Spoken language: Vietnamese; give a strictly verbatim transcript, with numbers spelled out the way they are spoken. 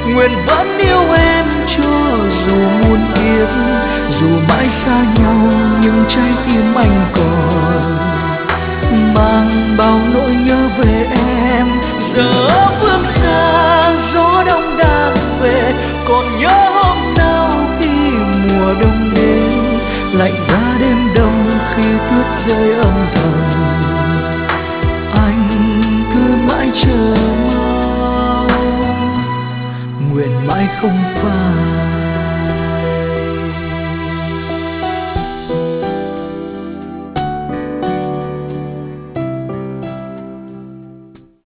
nguyện vẫn yêu em cho dù muôn kiếp, dù mãi xa nhau nhưng trái tim anh còn mang bao nỗi nhớ về em. Giờ phương xa gió đông đang về, còn nhớ hôm nào khi mùa đông đến, lạnh giá đêm đông khi tuyết rơi âm thầm. Anh cứ mãi chờ mong, nguyện mãi không phai.